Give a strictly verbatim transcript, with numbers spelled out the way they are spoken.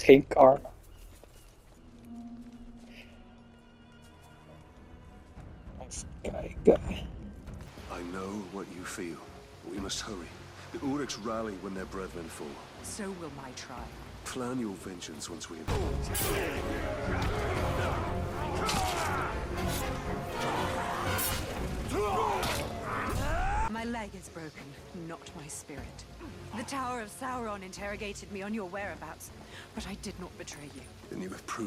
pink armor. Guy, guy. I know what you feel. We must hurry. The Uruks rally when their brethren fall. So will my tribe. Plan your vengeance once we... My leg is broken, not my spirit. The Tower of Sauron interrogated me on your whereabouts, but I did not betray you. Then you have proven